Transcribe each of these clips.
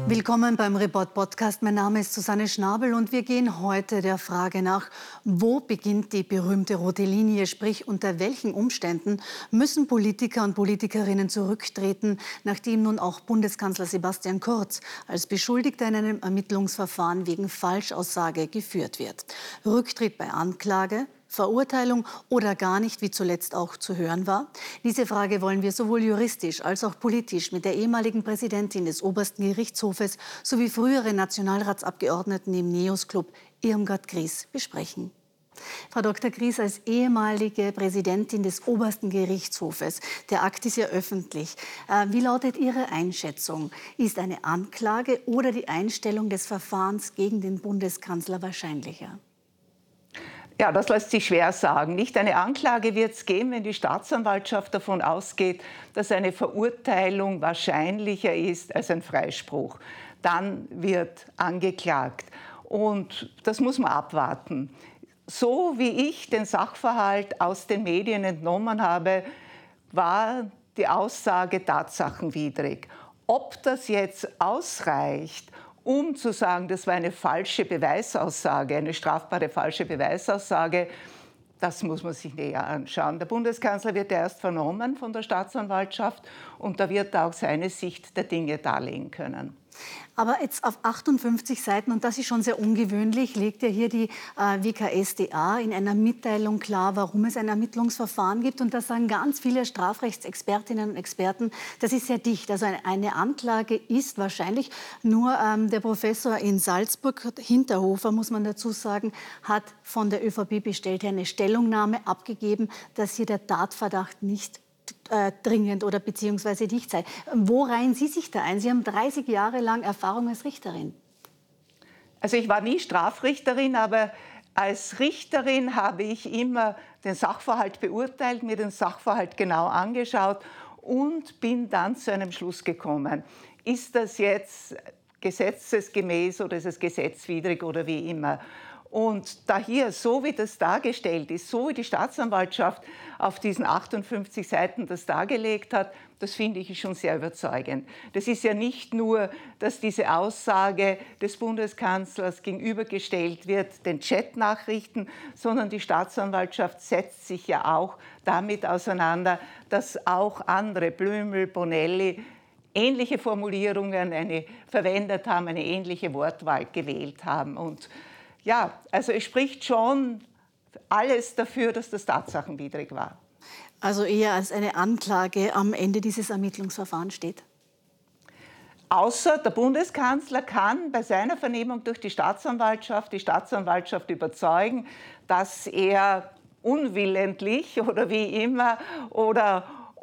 Willkommen beim Report-Podcast. Mein Name ist Susanne Schnabel und wir gehen heute der Frage nach, wo beginnt die berühmte rote Linie, sprich unter welchen Umständen müssen Politiker und Politikerinnen zurücktreten, nachdem nun auch Bundeskanzler Sebastian Kurz als Beschuldigter in einem Ermittlungsverfahren wegen Falschaussage geführt wird. Rücktritt bei Anklage, Verurteilung oder gar nicht, wie zuletzt auch zu hören war? Diese Frage wollen wir sowohl juristisch als auch politisch mit der ehemaligen Präsidentin des Obersten Gerichtshofes sowie frühere Nationalratsabgeordneten im NEOS-Club Irmgard Gries besprechen. Frau Dr. Gries, als ehemalige Präsidentin des Obersten Gerichtshofes, der Akt ist ja öffentlich. Wie lautet Ihre Einschätzung? Ist eine Anklage oder die Einstellung des Verfahrens gegen den Bundeskanzler wahrscheinlicher? Ja, das lässt sich schwer sagen. Nicht eine Anklage wird es geben, wenn die Staatsanwaltschaft davon ausgeht, dass eine Verurteilung wahrscheinlicher ist als ein Freispruch. Dann wird angeklagt. Und das muss man abwarten. So wie ich den Sachverhalt aus den Medien entnommen habe, war die Aussage tatsachenwidrig. Ob das jetzt ausreicht, um zu sagen, das war eine falsche Beweisaussage, eine strafbare falsche Beweisaussage, das muss man sich näher anschauen. Der Bundeskanzler wird ja erst vernommen von der Staatsanwaltschaft und da wird er auch seine Sicht der Dinge darlegen können. Aber jetzt auf 58 Seiten, und das ist schon sehr ungewöhnlich, legt ja hier die WKStA in einer Mitteilung klar, warum es ein Ermittlungsverfahren gibt. Und das sagen ganz viele Strafrechtsexpertinnen und Experten, das ist sehr dicht. Also eine Anklage ist wahrscheinlich, nur der Professor in Salzburg, Hinterhofer, muss man dazu sagen, hat von der ÖVP bestellt eine Stellungnahme abgegeben, dass hier der Tatverdacht nicht dringend oder beziehungsweise dicht sei. Wo reihen Sie sich da ein? Sie haben 30 Jahre lang Erfahrung als Richterin. Also ich war nie Strafrichterin, aber als Richterin habe ich immer den Sachverhalt beurteilt, mir den Sachverhalt genau angeschaut und bin dann zu einem Schluss gekommen. Ist das jetzt gesetzesgemäß oder ist es gesetzwidrig oder wie immer? Und da hier, so wie das dargestellt ist, so wie die Staatsanwaltschaft auf diesen 58 Seiten das dargelegt hat, das finde ich schon sehr überzeugend. Das ist ja nicht nur, dass diese Aussage des Bundeskanzlers gegenübergestellt wird den Chatnachrichten, sondern die Staatsanwaltschaft setzt sich ja auch damit auseinander, dass auch andere, Blümel, Bonelli, ähnliche Formulierungen verwendet haben, eine ähnliche Wortwahl gewählt haben. Und ja, also es spricht schon alles dafür, dass das tatsachenwidrig war. Also eher als eine Anklage am Ende dieses Ermittlungsverfahrens steht? Außer der Bundeskanzler kann bei seiner Vernehmung durch die Staatsanwaltschaft überzeugen, dass er unwillentlich oder wie immer oder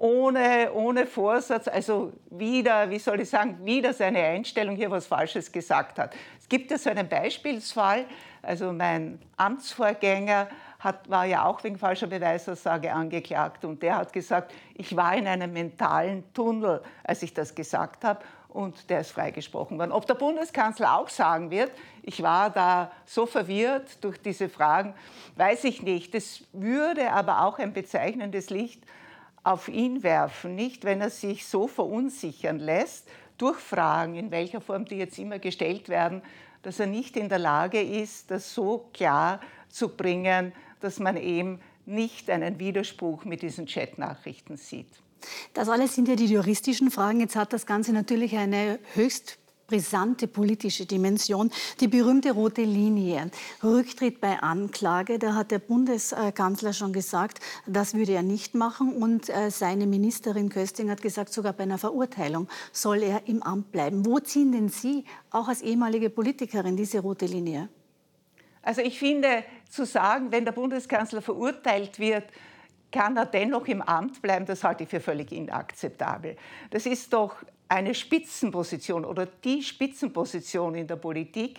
ohne Vorsatz, also wieder seine Einstellung hier was Falsches gesagt hat. Es gibt ja so einen Beispielsfall, also mein Amtsvorgänger war ja auch wegen falscher Beweisaussage angeklagt und der hat gesagt, ich war in einem mentalen Tunnel, als ich das gesagt habe, und der ist freigesprochen worden. Ob der Bundeskanzler auch sagen wird, ich war da so verwirrt durch diese Fragen, weiß ich nicht. Das würde aber auch ein bezeichnendes Licht auf ihn werfen, nicht, wenn er sich so verunsichern lässt durch Fragen, in welcher Form die jetzt immer gestellt werden, dass er nicht in der Lage ist, das so klar zu bringen, dass man eben nicht einen Widerspruch mit diesen Chatnachrichten sieht. Das alles sind ja die juristischen Fragen. Jetzt hat das Ganze natürlich eine höchst brisante politische Dimension. Die berühmte rote Linie, Rücktritt bei Anklage, da hat der Bundeskanzler schon gesagt, das würde er nicht machen. Und seine Ministerin Kösting hat gesagt, sogar bei einer Verurteilung soll er im Amt bleiben. Wo ziehen denn Sie, auch als ehemalige Politikerin, diese rote Linie? Also ich finde, zu sagen, wenn der Bundeskanzler verurteilt wird, kann er dennoch im Amt bleiben, das halte ich für völlig inakzeptabel. Das ist doch eine Spitzenposition oder die Spitzenposition in der Politik,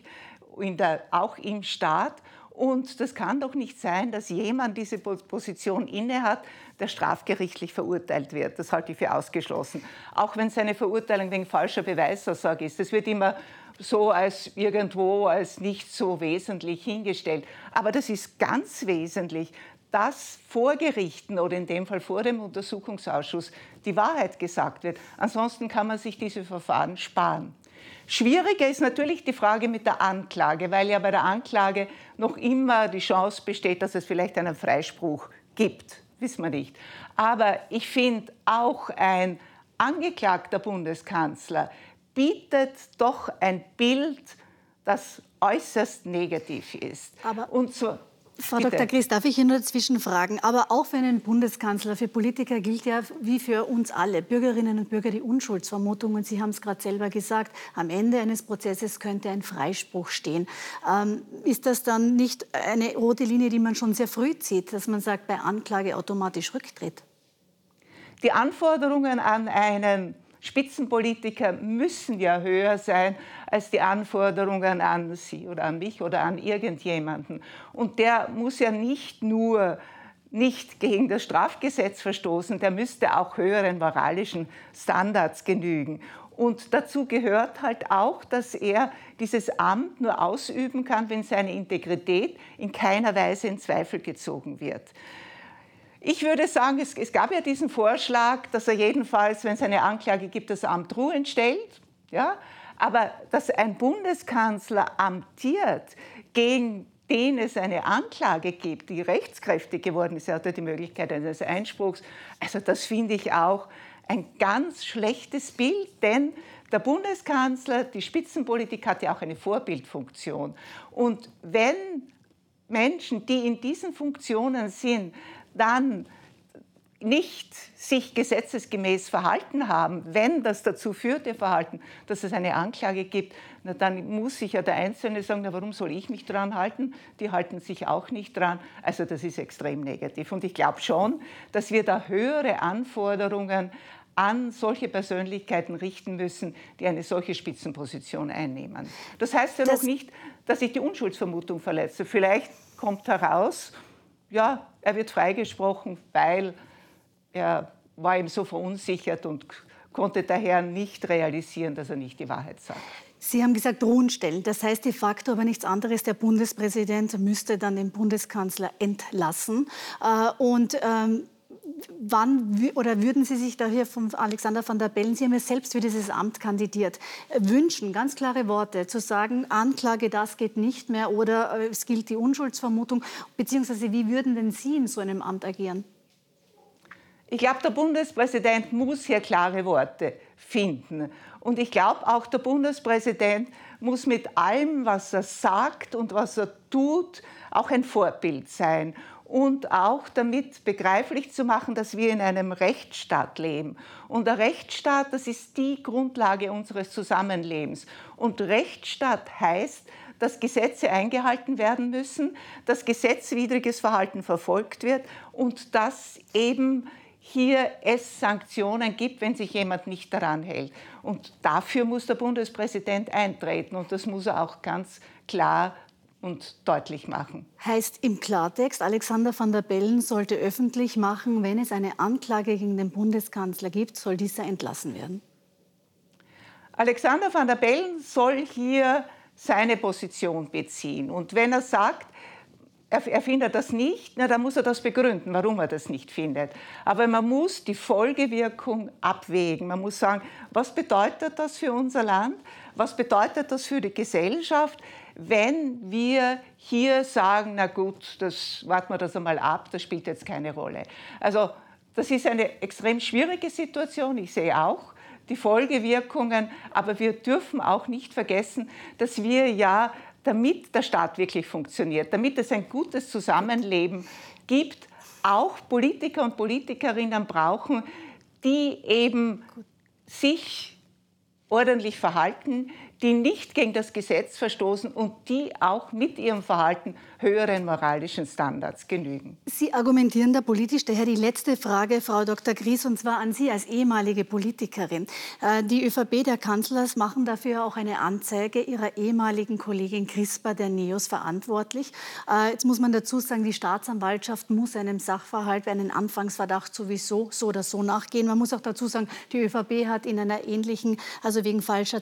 auch im Staat. Und das kann doch nicht sein, dass jemand diese Position innehat, der strafgerichtlich verurteilt wird. Das halte ich für ausgeschlossen. Auch wenn es eine Verurteilung wegen falscher Beweisaussage ist. Das wird immer so als nicht so wesentlich hingestellt. Aber das ist ganz wesentlich, dass vor Gerichten oder in dem Fall vor dem Untersuchungsausschuss die Wahrheit gesagt wird. Ansonsten kann man sich diese Verfahren sparen. Schwieriger ist natürlich die Frage mit der Anklage, weil ja bei der Anklage noch immer die Chance besteht, dass es vielleicht einen Freispruch gibt. Wissen wir nicht. Aber ich finde, auch ein angeklagter Bundeskanzler bietet doch ein Bild, das äußerst negativ ist. Aber und so Frau Bitte. Dr. Gries, darf ich hier nur dazwischen fragen? Aber auch für einen Bundeskanzler, für Politiker gilt ja wie für uns alle, Bürgerinnen und Bürger, die Unschuldsvermutung. Und Sie haben es gerade selber gesagt, am Ende eines Prozesses könnte ein Freispruch stehen. Ist das dann nicht eine rote Linie, die man schon sehr früh zieht, dass man sagt, bei Anklage automatisch Rücktritt? Die Anforderungen an einen Spitzenpolitiker müssen ja höher sein als die Anforderungen an Sie oder an mich oder an irgendjemanden. Und der muss ja nicht nur nicht gegen das Strafgesetz verstoßen, der müsste auch höheren moralischen Standards genügen. Und dazu gehört halt auch, dass er dieses Amt nur ausüben kann, wenn seine Integrität in keiner Weise in Zweifel gezogen wird. Ich würde sagen, es gab ja diesen Vorschlag, dass er jedenfalls, wenn es eine Anklage gibt, das Amt ruhend stellt. Ja? Aber dass ein Bundeskanzler amtiert, gegen den es eine Anklage gibt, die rechtskräftig geworden ist, er hatte die Möglichkeit eines Einspruchs, also das finde ich auch ein ganz schlechtes Bild, denn der Bundeskanzler, die Spitzenpolitik hat ja auch eine Vorbildfunktion. Und wenn Menschen, die in diesen Funktionen sind, dann nicht sich gesetzesgemäß verhalten haben, wenn das dazu führt, ihr Verhalten, dass es eine Anklage gibt, na, dann muss sich ja der Einzelne sagen, na, warum soll ich mich dran halten? Die halten sich auch nicht dran. Also das ist extrem negativ. Und ich glaube schon, dass wir da höhere Anforderungen an solche Persönlichkeiten richten müssen, die eine solche Spitzenposition einnehmen. Das heißt ja noch nicht, dass ich die Unschuldsvermutung verletze. Vielleicht kommt heraus, ja, er wird freigesprochen, weil er war ihm so verunsichert und konnte daher nicht realisieren, dass er nicht die Wahrheit sagt. Sie haben gesagt, ruhen stellen. Das heißt de facto aber nichts anderes. Der Bundespräsident müsste dann den Bundeskanzler entlassen. Wann oder würden Sie sich da hier von Alexander Van der Bellen, Sie haben ja selbst für dieses Amt kandidiert, wünschen, ganz klare Worte, zu sagen, Anklage, das geht nicht mehr oder es gilt die Unschuldsvermutung, beziehungsweise wie würden denn Sie in so einem Amt agieren? Ich glaube, der Bundespräsident muss hier klare Worte finden. Und ich glaube, auch der Bundespräsident muss mit allem, was er sagt und was er tut, auch ein Vorbild sein. Und auch damit begreiflich zu machen, dass wir in einem Rechtsstaat leben. Und der Rechtsstaat, das ist die Grundlage unseres Zusammenlebens. Und Rechtsstaat heißt, dass Gesetze eingehalten werden müssen, dass gesetzwidriges Verhalten verfolgt wird und dass eben hier es Sanktionen gibt, wenn sich jemand nicht daran hält. Und dafür muss der Bundespräsident eintreten und das muss er auch ganz klar und deutlich machen. Heißt im Klartext, Alexander Van der Bellen sollte öffentlich machen, wenn es eine Anklage gegen den Bundeskanzler gibt, soll dieser entlassen werden? Alexander Van der Bellen soll hier seine Position beziehen. Und wenn er sagt, er findet das nicht, na, dann muss er das begründen, warum er das nicht findet. Aber man muss die Folgewirkung abwägen. Man muss sagen, was bedeutet das für unser Land? Was bedeutet das für die Gesellschaft, wenn wir hier sagen, na gut, warten wir das einmal ab, das spielt jetzt keine Rolle. Also das ist eine extrem schwierige Situation, ich sehe auch die Folgewirkungen, aber wir dürfen auch nicht vergessen, dass wir ja, damit der Staat wirklich funktioniert, damit es ein gutes Zusammenleben gibt, auch Politiker und Politikerinnen brauchen, die eben sich ordentlich verhalten, die nicht gegen das Gesetz verstoßen und die auch mit ihrem Verhalten höheren moralischen Standards genügen. Sie argumentieren da politisch. Daher die letzte Frage, Frau Dr. Gries, und zwar an Sie als ehemalige Politikerin. Die ÖVP der Kanzlers machen dafür auch eine Anzeige ihrer ehemaligen Kollegin Crisper der NEOS verantwortlich. Jetzt muss man dazu sagen, die Staatsanwaltschaft muss einem Sachverhalt, einen Anfangsverdacht sowieso so oder so nachgehen. Man muss auch dazu sagen, die ÖVP hat in einer ähnlichen, also wegen falscher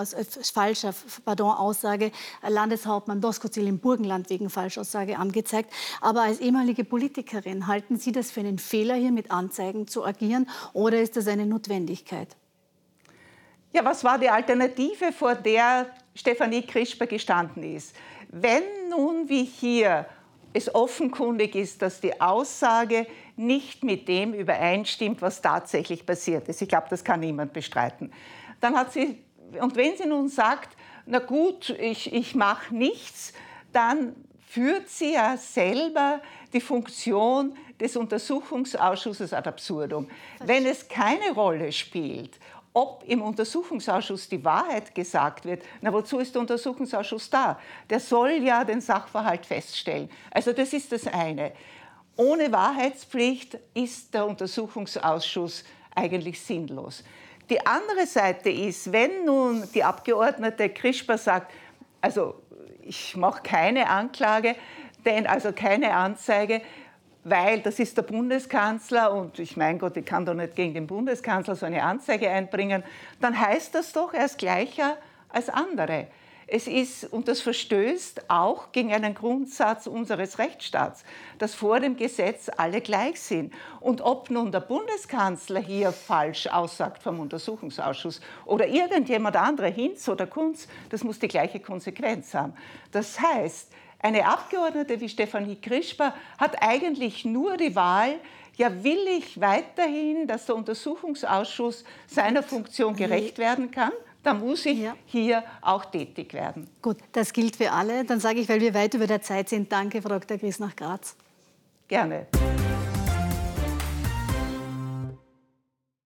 Aussage, Landeshauptmann Doskozil im Burgenland wegen Falschaussage angezeigt. Aber als ehemalige Politikerin, halten Sie das für einen Fehler, hier mit Anzeigen zu agieren, oder ist das eine Notwendigkeit? Ja, was war die Alternative, vor der Stefanie Krischper gestanden ist? Wenn nun wie hier es offenkundig ist, dass die Aussage nicht mit dem übereinstimmt, was tatsächlich passiert ist, ich glaube, das kann niemand bestreiten, dann hat sie, und wenn sie nun sagt, na gut, ich mache nichts, dann führt sie ja selber die Funktion des Untersuchungsausschusses ad absurdum. Wenn es keine Rolle spielt, ob im Untersuchungsausschuss die Wahrheit gesagt wird, na wozu ist der Untersuchungsausschuss da? Der soll ja den Sachverhalt feststellen. Also das ist das eine. Ohne Wahrheitspflicht ist der Untersuchungsausschuss eigentlich sinnlos. Die andere Seite ist, wenn nun die Abgeordnete Krischper sagt, also ich mache keine Anklage, also keine Anzeige, weil das ist der Bundeskanzler und mein Gott, ich kann doch nicht gegen den Bundeskanzler so eine Anzeige einbringen, dann heißt das doch, er ist gleicher als andere. Es ist, und das verstößt auch gegen einen Grundsatz unseres Rechtsstaats, dass vor dem Gesetz alle gleich sind. Und ob nun der Bundeskanzler hier falsch aussagt vom Untersuchungsausschuss oder irgendjemand anderer, Hinz oder Kunz, das muss die gleiche Konsequenz haben. Das heißt, eine Abgeordnete wie Stefanie Krischper hat eigentlich nur die Wahl, ja, will ich weiterhin, dass der Untersuchungsausschuss seiner Funktion gerecht werden kann, dann muss ich hier auch tätig werden. Gut, das gilt für alle. Dann sage ich, weil wir weit über der Zeit sind, danke, Frau Dr. Griesnach-Gratz. Gerne.